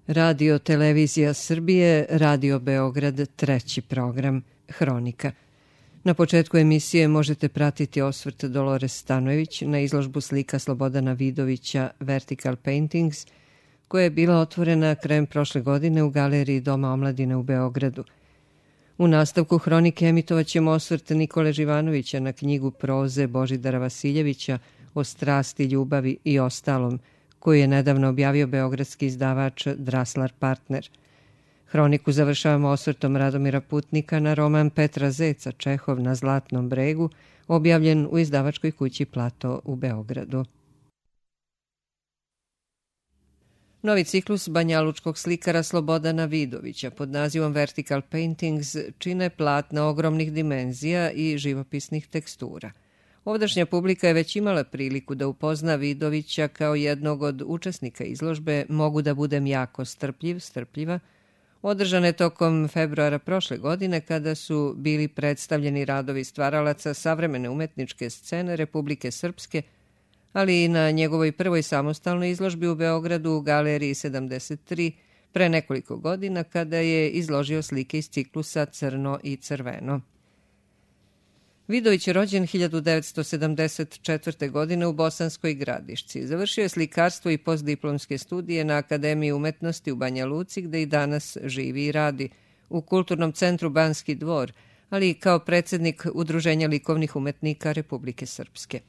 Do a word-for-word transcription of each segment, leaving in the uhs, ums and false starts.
Radio Televizija Srbije, Radio Beograd, treći program, Hronika. Na početku emisije možete pratiti osvrt Dolores Stanojević na izložbu slika Slobodana Vidovića Vertical Paintings, koja je bila otvorena krajem prošle godine u Galeriji Doma omladine u Beogradu. U nastavku Hronike emitovat ćemo osvrt Nikole Živanovića na knjigu proze Božidara Vasiljevića o strasti, ljubavi i ostalom, koju je nedavno objavio beogradski izdavač Draslar Partner. Hroniku završavamo osvrtom Radomira Putnika na roman Petra Zeca Čehov na Zlatnom bregu, objavljen u izdavačkoj kući Plato u Beogradu. Novi ciklus banjalučkog slikara Slobodana Vidovića pod nazivom Vertical Paintings čine platna ogromnih dimenzija i živopisnih tekstura. Ovdašnja publika je već imala priliku da upozna Vidovića kao jednog od učesnika izložbe Mogu da budem jako strpljiv, strpljiva, održane tokom februara prošle godine kada su bili predstavljeni radovi stvaralaca savremene umetničke scene Republike Srpske, ali i na njegovoj prvoj samostalnoj izložbi u Beogradu u Galeriji sedamdeset tri pre nekoliko godina kada je izložio slike iz ciklusa Crno i crveno. Vidović je rođen hiljadu devetsto sedamdeset četvrte. godine u Bosanskoj Gradišci. Završio je slikarstvo i postdiplomske studije na Akademiji umetnosti u Banja Luci, gde i danas živi i radi, u Kulturnom centru Banski dvor, ali i kao predsjednik Udruženja likovnih umetnika Republike Srpske.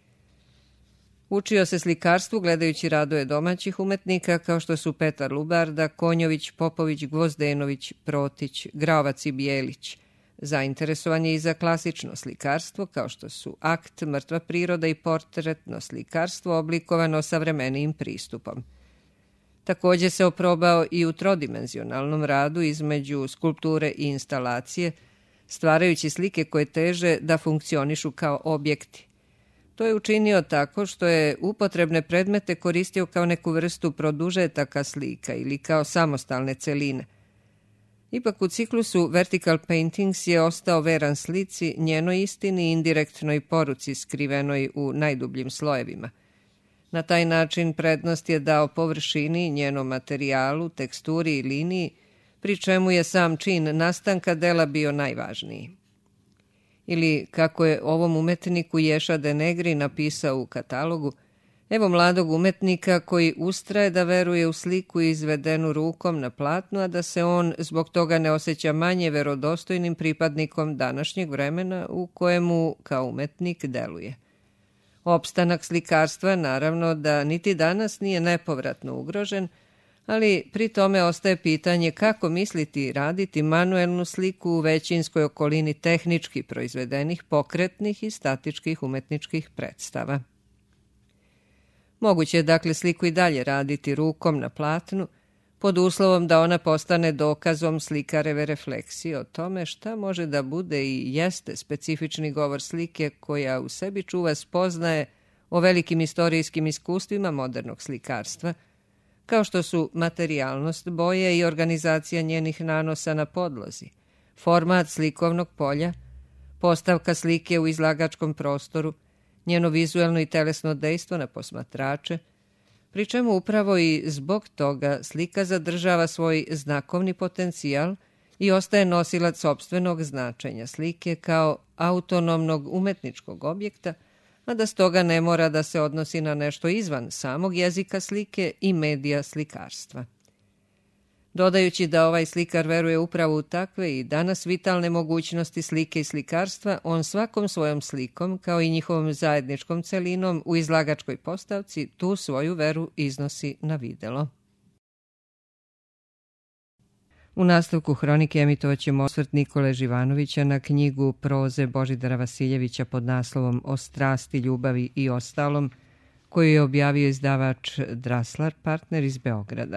Učio se slikarstvu gledajući radove domaćih umetnika kao što su Petar Lubarda, Konjović, Popović, Gvozdenović, Protić, Graovac i Bijelić. Zainteresovan je i za klasično slikarstvo kao što su akt, mrtva priroda i portretno slikarstvo oblikovano savremenijim pristupom. Također se oprobao i u trodimenzionalnom radu između skulpture i instalacije, stvarajući slike koje teže da funkcionišu kao objekti. To je učinio tako što je upotrebne predmete koristio kao neku vrstu produžetaka slika ili kao samostalne celine. Ipak u ciklusu Vertical Paintings je ostao veran slici, njenoj istini i indirektnoj poruci skrivenoj u najdubljim slojevima. Na taj način prednost je dao površini, njenom materijalu, teksturi i liniji, pri čemu je sam čin nastanka dela bio najvažniji. Ili, kako je ovom umetniku Ješa de Negri napisao u katalogu, evo mladog umetnika koji ustraje da veruje u sliku izvedenu rukom na platnu, a da se on zbog toga ne osjeća manje verodostojnim pripadnikom današnjeg vremena u kojemu kao umetnik deluje. Opstanak slikarstva naravno da niti danas nije nepovratno ugrožen, ali pri tome ostaje pitanje kako misliti raditi manuelnu sliku u većinskoj okolini tehnički proizvedenih, pokretnih i statičkih umetničkih predstava. Moguće je dakle sliku i dalje raditi rukom na platnu, pod uslovom da ona postane dokazom slikareve refleksije o tome šta može da bude i jeste specifični govor slike koja u sebi čuva spoznaje o velikim istorijskim iskustvima modernog slikarstva, kao što su materijalnost boje i organizacija njenih nanosa na podlozi, format slikovnog polja, postavka slike u izlagačkom prostoru, njeno vizuelno i telesno dejstvo na posmatrače, pri čemu upravo i zbog toga slika zadržava svoj znakovni potencijal i ostaje nosilac sopstvenog značenja slike kao autonomnog umetničkog objekta, a da stoga ne mora da se odnosi na nešto izvan samog jezika slike i medija slikarstva. Dodajući da ovaj slikar veruje upravo u takve i danas vitalne mogućnosti slike i slikarstva, on svakom svojom slikom, kao i njihovom zajedničkom celinom u izlagačkoj postavci, tu svoju veru iznosi na videlo. U nastavku Hronike emitovat ćemo osvrt Nikole Živanovića na knjigu proze Božidara Vasiljevića pod naslovom O strasti, ljubavi i ostalom, koju je objavio izdavač Draslar Partner iz Beograda.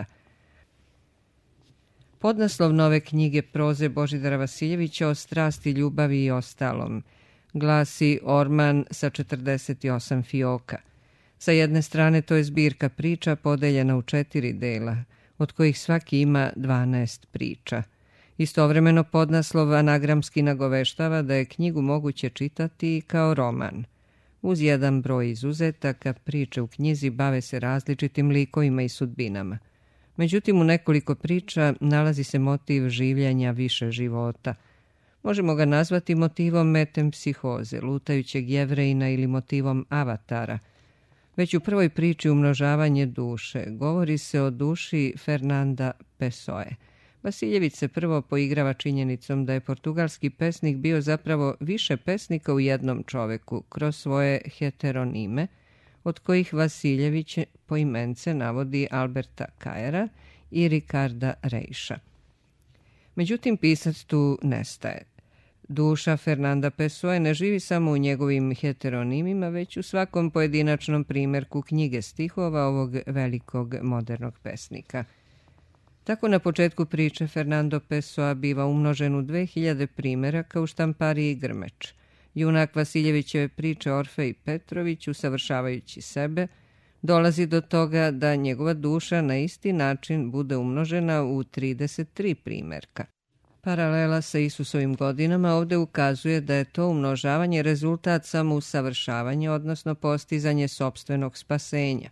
Podnaslov nove knjige proze Božidara Vasiljevića O strasti, ljubavi i ostalom glasi Orman sa četrdeset osam fioka. Sa jedne strane to je zbirka priča podeljena u četiri dela, od kojih svaki ima dvanaest priča. Istovremeno podnaslov anagramski nagoveštava da je knjigu moguće čitati kao roman. Uz jedan broj izuzetaka, priče u knjizi bave se različitim likovima i sudbinama. Međutim, u nekoliko priča nalazi se motiv življenja više života. Možemo ga nazvati motivom metempsihoze, lutajućeg Jevrejina ili motivom avatara. Već u prvoj priči Umnožavanje duše govori se o duši Fernanda Pessoe. Vasiljević se prvo poigrava činjenicom da je portugalski pesnik bio zapravo više pesnika u jednom čoveku kroz svoje heteronime, od kojih Vasiljević poimence navodi Alberta Kajera i Ricarda Reiša. Međutim, pisac tu nestaje. Duša Fernanda Pessoe ne živi samo u njegovim heteronimima, već u svakom pojedinačnom primjerku knjige stihova ovog velikog modernog pesnika. Tako na početku priče Fernando Pessoa biva umnožen u dve hiljade primjeraka u štampariji Grmeč. Junak Vasiljevićeve priče Orfej Petrović, usavršavajući sebe, dolazi do toga da njegova duša na isti način bude umnožena u trideset tri primjerka. Paralela sa Isusovim godinama ovdje ukazuje da je to umnožavanje rezultat samo usavršavanja, odnosno postizanje sopstvenog spasenja.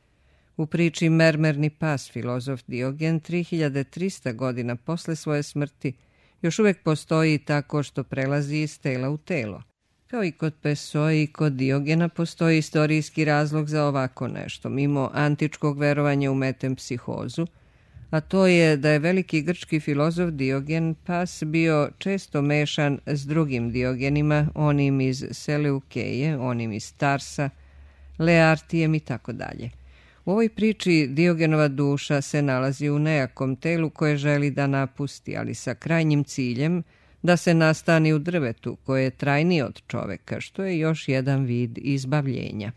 U priči Mermerni pas filozof Diogen tri hiljade trista godina posle svoje smrti još uvijek postoji tako što prelazi iz tela u telo. Kao i kod Pessoe i kod Diogena postoji istorijski razlog za ovako nešto, mimo antičkog verovanja u metempsihozu, a to je da je veliki grčki filozof Diogen Pas bio često mešan s drugim Diogenima, onim iz Seleukeje, onim iz Tarsa, Leartijem i tako dalje. U ovoj priči Diogenova duša se nalazi u nejakom telu koje želi da napusti, ali sa krajnjim ciljem da se nastani u drvetu koje je trajnije od čoveka, što je još jedan vid izbavljenja.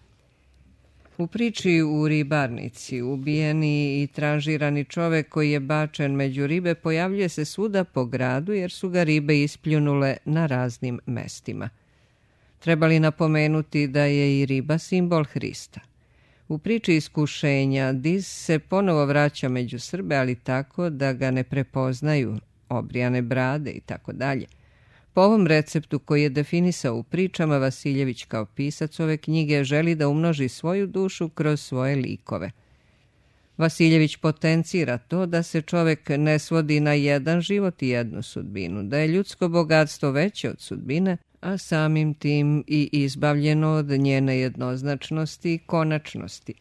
U priči u ribarnici ubijeni i tranžirani čovek koji je bačen među ribe pojavljuje se svuda po gradu jer su ga ribe ispljunule na raznim mestima. Treba li napomenuti da je i riba simbol Hrista? U priči iskušenja Dis se ponovo vraća među Srbe, ali tako da ga ne prepoznaju, obrijane brade i tako dalje. Po ovom receptu koji je definisao u pričama, Vasiljević kao pisac ove knjige želi da umnoži svoju dušu kroz svoje likove. Vasiljević potencira to da se čovek ne svodi na jedan život i jednu sudbinu, da je ljudsko bogatstvo veće od sudbine, a samim tim i izbavljeno od njene jednoznačnosti i konačnosti.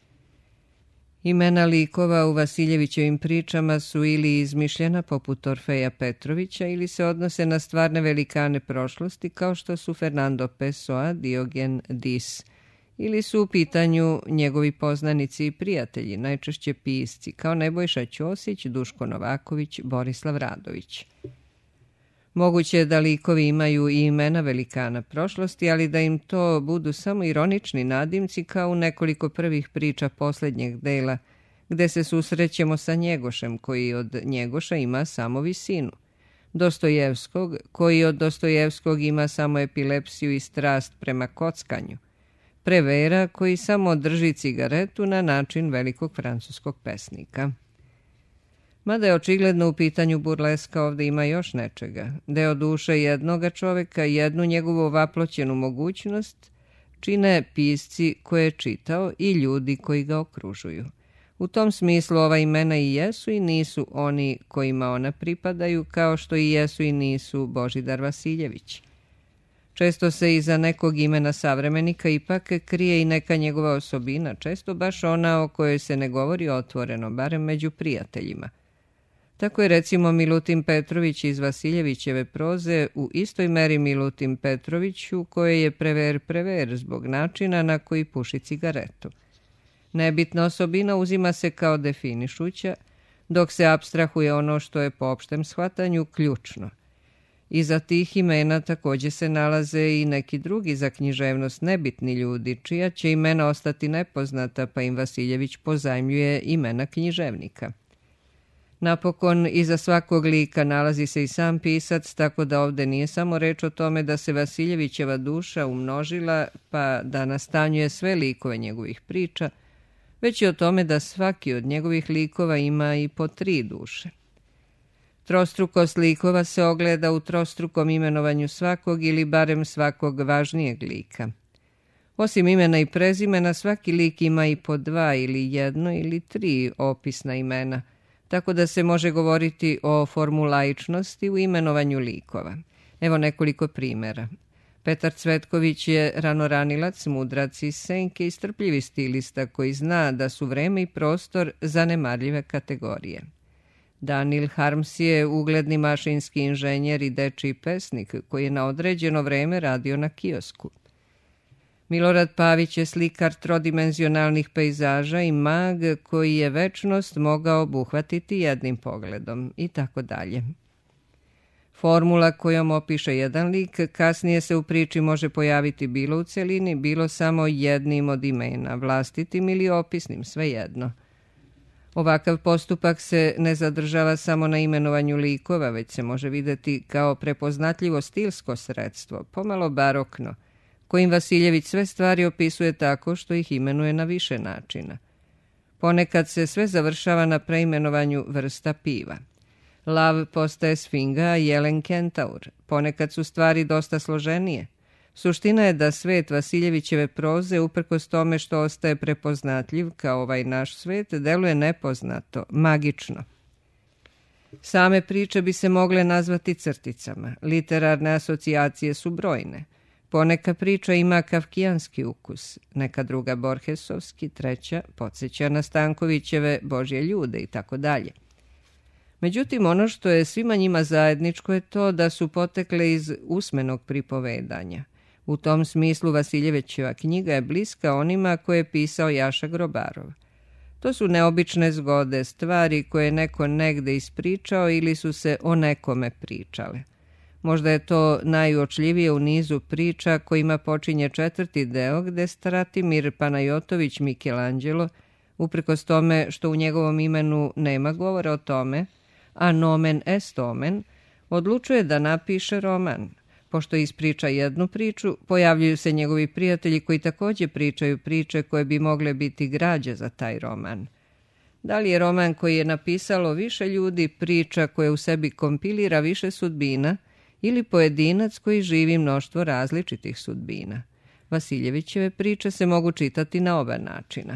Imena likova u Vasiljevićevim pričama su ili izmišljena poput Orfeja Petrovića ili se odnose na stvarne velikane prošlosti kao što su Fernando Pessoa, Diogen, Dis, ili su u pitanju njegovi poznanici i prijatelji, najčešće pisci, kao Nebojša Ćosić, Duško Novaković, Borislav Radović. Moguće je da likovi imaju i imena velikana prošlosti, ali da im to budu samo ironični nadimci kao u nekoliko prvih priča posljednjeg dela, gde se susrećemo sa Njegošem, koji od Njegoša ima samo visinu, Dostojevskog, koji od Dostojevskog ima samo epilepsiju i strast prema kockanju, Prevera, koji samo drži cigaretu na način velikog francuskog pesnika. Mada je očigledno u pitanju burleska, ovdje ima još nečega. Deo duše jednoga čoveka, jednu njegovu vaploćenu mogućnost, čine pisci koje je čitao i ljudi koji ga okružuju. U tom smislu ova imena i jesu i nisu oni kojima ona pripadaju, kao što i jesu i nisu Božidar Vasiljević. Često se iza nekog imena savremenika ipak krije i neka njegova osobina, često baš ona o kojoj se ne govori otvoreno, barem među prijateljima. Tako je recimo Milutin Petrović iz Vasiljevićeve proze u istoj meri Milutin Petrović u kojoj je prever prever zbog načina na koji puši cigaretu. Nebitna osobina uzima se kao definišuća, dok se apstrahuje ono što je po opštem shvatanju ključno. Iza tih imena također se nalaze i neki drugi za književnost nebitni ljudi, čija će imena ostati nepoznata, pa im Vasiljević pozajmljuje imena književnika. Napokon, iza svakog lika nalazi se i sam pisac, tako da ovdje nije samo reč o tome da se Vasiljevićeva duša umnožila pa da nastanjuje sve likove njegovih priča, već i o tome da svaki od njegovih likova ima i po tri duše. Trostrukost likova se ogleda u trostrukom imenovanju svakog ili barem svakog važnijeg lika. Osim imena i prezimena, svaki lik ima i po dva ili jedno ili tri opisna imena, tako da se može govoriti o formulaičnosti u imenovanju likova. Evo nekoliko primjera. Petar Cvetković je ranoranilac, mudrac iz senke i strpljivi stilista koji zna da su vreme i prostor zanemarljive kategorije. Danil Harms je ugledni mašinski inženjer i dečiji pesnik koji je na određeno vreme radio na kiosku. Milorad Pavić je slikar trodimenzionalnih pejzaža i mag koji je večnost mogao obuhvatiti jednim pogledom i tako dalje. Formula kojom opiše jedan lik kasnije se u priči može pojaviti bilo u celini, bilo samo jednim od imena, vlastitim ili opisnim, svejedno. Ovakav postupak se ne zadržava samo na imenovanju likova, već se može videti kao prepoznatljivo stilsko sredstvo, pomalo barokno, kojim Vasiljević sve stvari opisuje tako što ih imenuje na više načina. Ponekad se sve završava na preimenovanju vrsta piva. Lav postaje sfinga, a jelen kentaur. Ponekad su stvari dosta složenije. Suština je da svet Vasiljevićeve proze, uprkos tome što ostaje prepoznatljiv kao ovaj naš svet, deluje nepoznato, magično. Same priče bi se mogle nazvati crticama. Literarne asocijacije su brojne. Poneka priča ima kafkijanski ukus, neka druga Borgesovski, treća podsjeća na Stankovićeve Božje ljude i tako dalje. Međutim, ono što je svima njima zajedničko je to da su potekle iz usmenog pripovedanja. U tom smislu Vasiljevićeva knjiga je bliska onima koje je pisao Jaša Grobarov. To su neobične zgode, stvari koje je neko negde ispričao ili su se o nekome pričale. Možda je to najuočljivije u nizu priča kojima počinje četvrti deo gde Stratimir Panajotović Michelangelo, uprkos tome što u njegovom imenu nema govora o tome, a nomen est omen, odlučuje da napiše roman. Pošto ispriča jednu priču, pojavljuju se njegovi prijatelji koji također pričaju priče koje bi mogle biti građe za taj roman. Da li je roman koji je napisalo više ljudi priča koja u sebi kompilira više sudbina ili pojedinac koji živi mnoštvo različitih sudbina? Vasiljevićeve priče se mogu čitati na oba načina.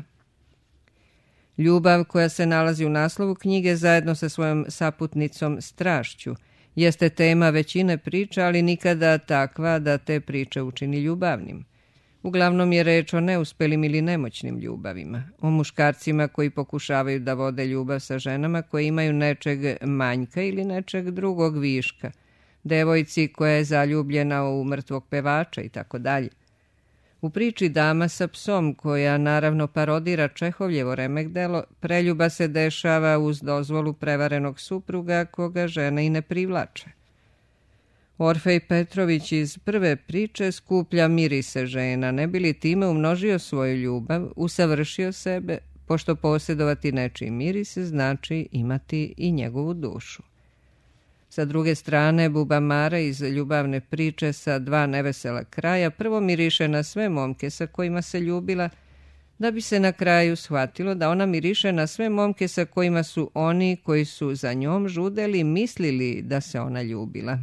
Ljubav koja se nalazi u naslovu knjige zajedno sa svojom saputnicom strašću jeste tema većine priča, ali nikada takva da te priče učini ljubavnim. Uglavnom je reč o neuspelim ili nemoćnim ljubavima, o muškarcima koji pokušavaju da vode ljubav sa ženama koje imaju nečeg manjka ili nečeg drugog viška, devojci koja je zaljubljena u mrtvog pevača i tako dalje. U priči Dama sa psom, koja naravno parodira Čehovljevo remek delo, preljuba se dešava uz dozvolu prevarenog supruga koga žena i ne privlače. Orfej Petrović iz prve priče skuplja mirise žena, ne bi li time umnožio svoju ljubav, usavršio sebe, pošto posjedovati nečiji miris znači imati i njegovu dušu. Sa druge strane, Buba Mara iz ljubavne priče sa dva nevesela kraja prvo miriše na sve momke sa kojima se ljubila, da bi se na kraju shvatilo da ona miriše na sve momke sa kojima su oni koji su za njom žudeli mislili da se ona ljubila.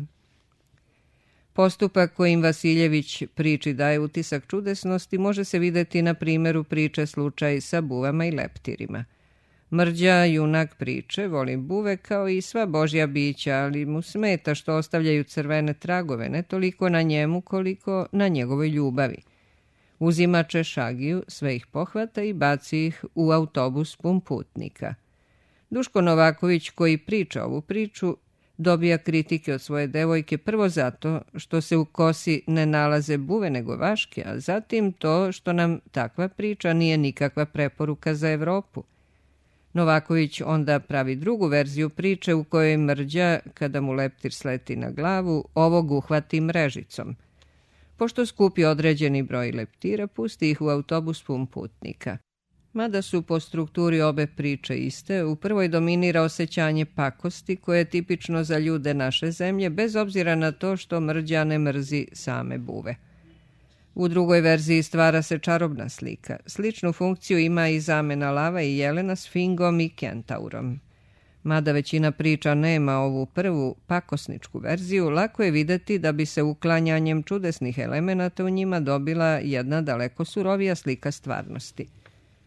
Postupak kojim Vasiljević priči daje utisak čudesnosti može se videti na primjeru priče Slučaj sa buvama i leptirima. Mrđa, junak priče, voli buve kao i sva božja bića, ali mu smeta što ostavljaju crvene tragove, ne toliko na njemu koliko na njegovoj ljubavi. Uzima češagiju, sve ih pohvata i baci ih u autobus pun putnika. Duško Novaković, koji priča ovu priču, dobija kritike od svoje devojke prvo zato što se u kosi ne nalaze buve nego vaške, a zatim to što nam takva priča nije nikakva preporuka za Evropu. Novaković onda pravi drugu verziju priče u kojoj Mrđa, kada mu leptir sleti na glavu, ovog uhvati mrežicom. Pošto skupi određeni broj leptira, pusti ih u autobus pun putnika. Mada su po strukturi obe priče iste, u prvoj dominira osjećanje pakosti koje je tipično za ljude naše zemlje, bez obzira na to što Mrđa ne mrzi same buve. U drugoj verziji stvara se čarobna slika. Sličnu funkciju ima i zamena lava i jelena s fingom i kentaurom. Mada većina priča nema ovu prvu pakosničku verziju, lako je videti da bi se uklanjanjem čudesnih elemenata u njima dobila jedna daleko surovija slika stvarnosti.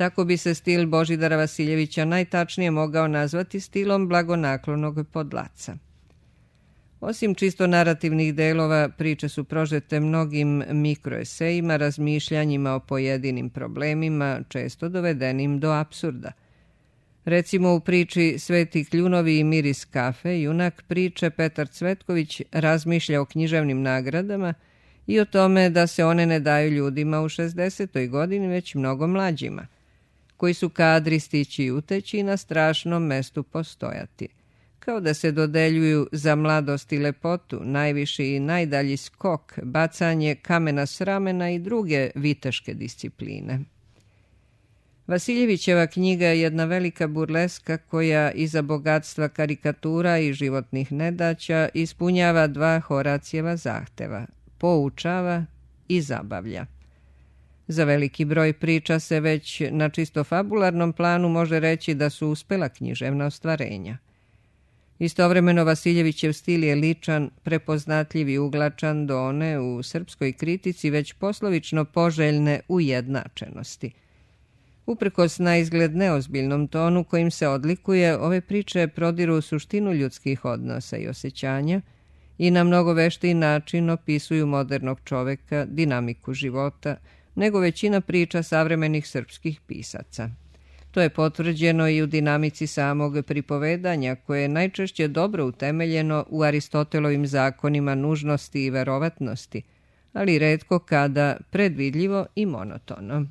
Tako bi se stil Božidara Vasiljevića najtačnije mogao nazvati stilom blagonaklonog podlaca. Osim čisto narativnih delova, priče su prožete mnogim mikroesejima, razmišljanjima o pojedinim problemima, često dovedenim do apsurda. Recimo u priči Sveti kljunovi i miris kafe, junak priče Petar Cvetković razmišlja o književnim nagradama i o tome da se one ne daju ljudima u šezdesetoj godini, već mnogo mlađima, koji su kadri stići i uteći i na strašnom mestu postojati, kao da se dodeljuju za mladost i lepotu, najviši i najdalji skok, bacanje kamena s ramena i druge viteške discipline. Vasiljevićeva knjiga je jedna velika burleska koja iza bogatstva karikatura i životnih nedaća ispunjava dva Horacijeva zahteva, poučava i zabavlja. Za veliki broj priča se već na čisto fabularnom planu može reći da su uspela književna ostvarenja. Istovremeno Vasiljevićev stil je ličan, prepoznatljiv i uglačan do one u srpskoj kritici već poslovično poželjne ujednačenosti. Uprkos na izgled neozbiljnom tonu kojim se odlikuje, ove priče prodiru suštinu ljudskih odnosa i osjećanja i na mnogo veštiji način opisuju modernog čoveka, dinamiku života, nego većina priča savremenih srpskih pisaca. To je potvrđeno i u dinamici samog pripovedanja, koje je najčešće dobro utemeljeno u Aristotelovim zakonima nužnosti i verovatnosti, ali retko kada predvidljivo i monotono.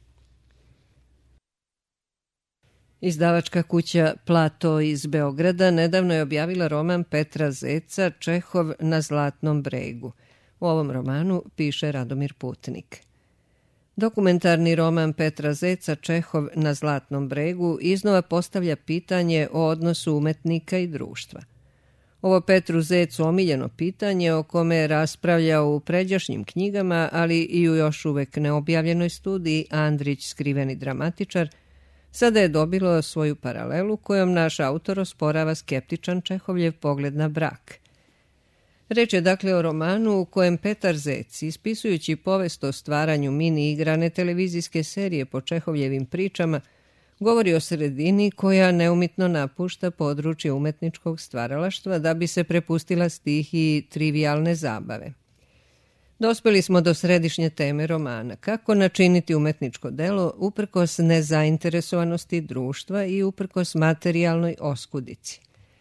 Izdavačka kuća Plato iz Beograda nedavno je objavila roman Petra Zeca Čehov na Zlatnom bregu. U ovom romanu piše Radomir Putnik. Dokumentarni roman Petra Zeca Čehov na Zlatnom bregu iznova postavlja pitanje o odnosu umetnika i društva. Ovo Petru Zecu omiljeno pitanje o kome je raspravljao u pređašnjim knjigama, ali i u još uvek neobjavljenoj studiji Andrić, skriveni dramatičar, sada je dobilo svoju paralelu kojom naš autor osporava skeptičan Čehovljev pogled na brak. Reč je dakle o romanu u kojem Petar Zec, ispisujući povest o stvaranju mini-igrane televizijske serije po Čehovljevim pričama, govori o sredini koja neumitno napušta područje umetničkog stvaralaštva da bi se prepustila stihiji trivijalne zabave. Dospeli smo do središnje teme romana, kako načiniti umetničko delo uprkos nezainteresovanosti društva i uprkos materijalnoj oskudici.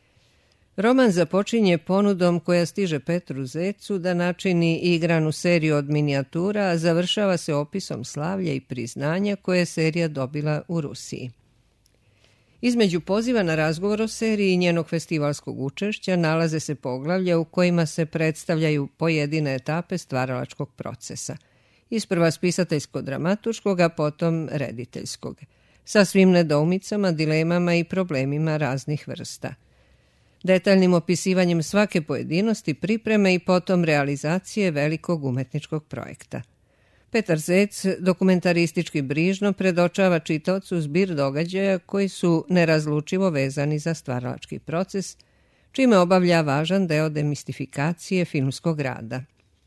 Roman započinje ponudom koja stiže Petru Zecu da načini igranu seriju od minijatura, a završava se opisom slavlja i priznanja koje je serija dobila u Rusiji. Između poziva na razgovor o seriji i njenog festivalskog učešća nalaze se poglavlja u kojima se predstavljaju pojedine etape stvaralačkog procesa. Isprva spisateljsko-dramaturškog, a potom rediteljskog, sa svim nedoumicama, dilemama i problemima raznih vrsta. Detaljnim opisivanjem svake pojedinosti, pripreme i potom realizacije velikog umetničkog projekta. Petar Zec dokumentaristički brižno predočava čitaocu zbir događaja koji su nerazlučivo vezani za stvaralački proces, čime obavlja važan deo demistifikacije filmskog rada.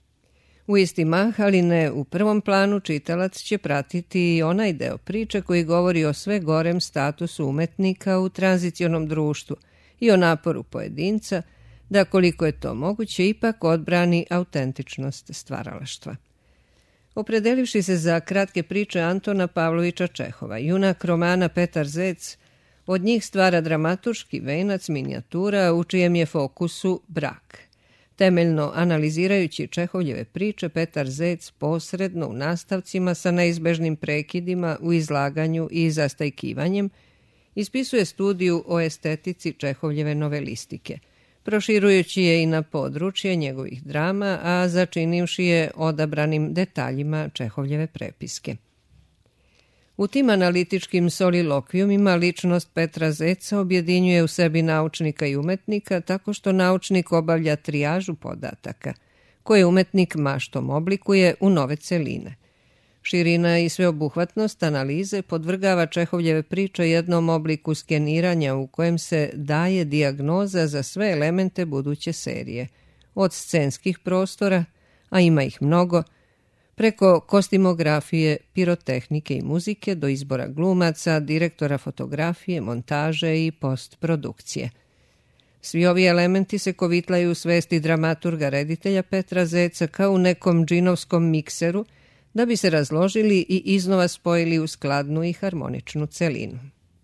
U isti mah, ali ne u prvom planu, čitalac će pratiti i onaj deo priče koji govori o sve gorem statusu umetnika u tranzicionom društvu i o naporu pojedinca da, koliko je to moguće, ipak odbrani autentičnost stvaralaštva. Opredelivši se za kratke priče Antona Pavlovića Čehova, junak romana Petar Zec od njih stvara dramaturški venac minijatura u čijem je fokusu brak. Temeljno analizirajući Čehovljeve priče, Petar Zec posredno u nastavcima sa neizbežnim prekidima u izlaganju i zastajkivanjem ispisuje studiju o estetici Čehovljeve novelistike, proširujući je i na područje njegovih drama, a začinivši je odabranim detaljima Čehovljeve prepiske. U tim analitičkim solilokvijumima ličnost Petra Zeca objedinjuje u sebi naučnika i umetnika tako što naučnik obavlja trijažu podataka, koje umetnik maštom oblikuje u nove celine. Širina i sveobuhvatnost analize podvrgava Čehovljeve priče jednom obliku skeniranja u kojem se daje dijagnoza za sve elemente buduće serije, od scenskih prostora, a ima ih mnogo, preko kostimografije, pirotehnike i muzike do izbora glumaca, direktora fotografije, montaže i postprodukcije. Svi ovi elementi se kovitlaju u svesti dramaturga reditelja Petra Zeca kao u nekom džinovskom mikseru da bi se razložili i iznova spojili u skladnu i harmoničnu celinu.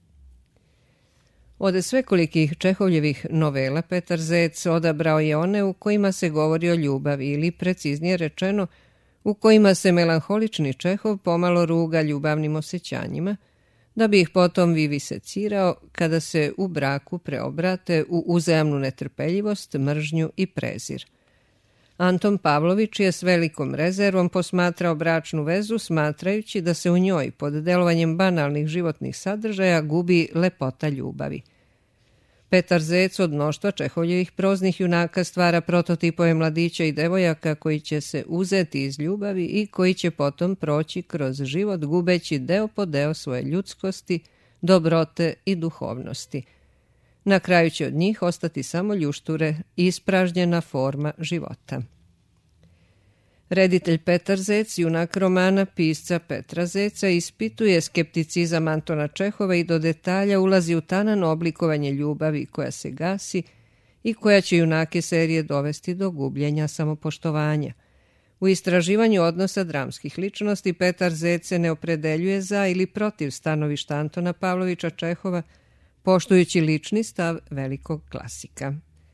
Od svekolikih Čehovljevih novela Petar Zec odabrao je one u kojima se govori o ljubavi ili, preciznije rečeno, u kojima se melanholični Čehov pomalo ruga ljubavnim osjećanjima, da bi ih potom vivisecirao kada se u braku preobrate u uzajamnu netrpeljivost, mržnju i prezir. Anton Pavlović je s velikom rezervom posmatrao bračnu vezu, smatrajući da se u njoj, pod delovanjem banalnih životnih sadržaja, gubi lepota ljubavi. Petar Zec od mnoštva Čehovljevih proznih junaka stvara prototipove mladića i devojaka koji će se uzeti iz ljubavi i koji će potom proći kroz život gubeći deo po deo svoje ljudskosti, dobrote i duhovnosti. Na kraju će od njih ostati samo ljušture i ispražnjena forma života. Reditelj Petar Zec, junak romana pisca Petra Zeca, ispituje skepticizam Antona Čehova i do detalja ulazi u tanan oblikovanje ljubavi koja se gasi i koja će junake serije dovesti do gubljenja samopoštovanja. U istraživanju odnosa dramskih ličnosti Petar Zec se ne opredeljuje za ili protiv stanovišta Antona Pavlovića Čehova, poštujući lični stav velikog klasika.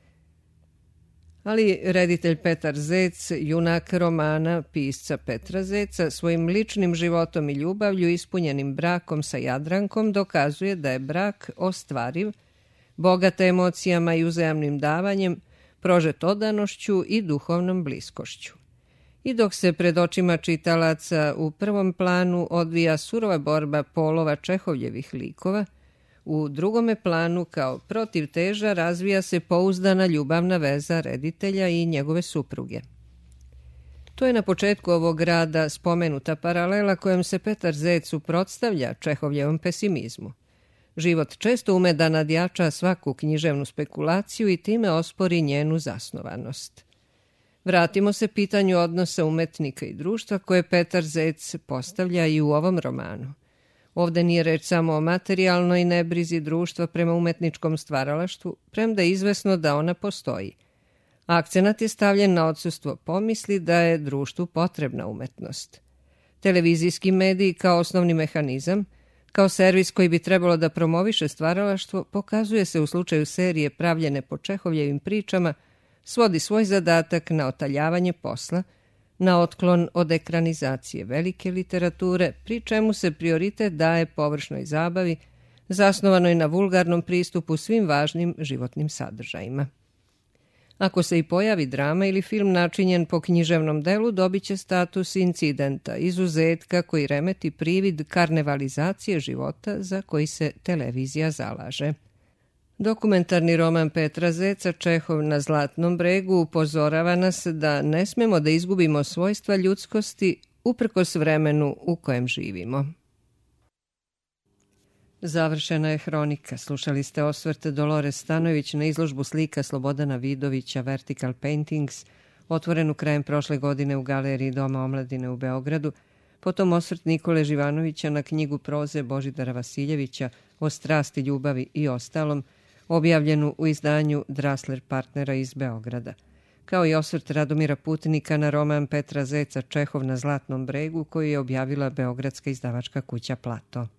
Ali reditelj Petar Zec, junak romana pisca Petra Zeca, svojim ličnim životom i ljubavlju ispunjenim brakom sa Jadrankom dokazuje da je brak ostvariv, bogat emocijama i uzajamnim davanjem, prožet odanošću i duhovnom bliskošću. I dok se pred očima čitalaca u prvom planu odvija surova borba polova Čehovljevih likova, u drugome planu kao protivteža razvija se pouzdana ljubavna veza reditelja i njegove supruge. To je na početku ovog rada spomenuta paralela kojom se Petar Zec suprotstavlja Čehovljevom pesimizmu. Život često ume da nadjača svaku književnu spekulaciju i time ospori njenu zasnovanost. Vratimo se pitanju odnosa umetnika i društva koje Petar Zec postavlja i u ovom romanu. Ovde nije reč samo o materijalnoj nebrizi društva prema umetničkom stvaralaštvu, premda je izvesno da ona postoji. Akcenat je stavljen na odsustvo pomisli da je društvu potrebna umetnost. Televizijski mediji kao osnovni mehanizam, kao servis koji bi trebalo da promoviše stvaralaštvo, pokazuje se u slučaju serije pravljene po Čehovljevim pričama, svodi svoj zadatak na otaljavanje posla, na otklon od ekranizacije velike literature, pri čemu se prioritet daje površnoj zabavi, zasnovanoj na vulgarnom pristupu svim važnim životnim sadržajima. Ako se i pojavi drama ili film načinjen po književnom delu, dobit će status incidenta, izuzetka koji remeti privid karnevalizacije života za koji se televizija zalaže. Dokumentarni roman Petra Zeca Čehov na Zlatnom bregu upozorava nas da ne smemo da izgubimo svojstva ljudskosti uprkos vremenu u kojem živimo. Završena je hronika. Slušali ste osvrt Dolores Stanojević na izložbu slika Slobodana Vidovića Vertical Paintings, otvorenu krajem prošle godine u Galeriji Doma omladine u Beogradu, potom osvrt Nikole Živanovića na knjigu proze Božidara Vasiljevića o strasti, ljubavi i ostalom, objavljenu u izdanju Drasler partnera iz Beograda, kao i osvrt Radomira Putnika na roman Petra Zeca Čehov na Zlatnom bregu koji je objavila beogradska izdavačka kuća Plato.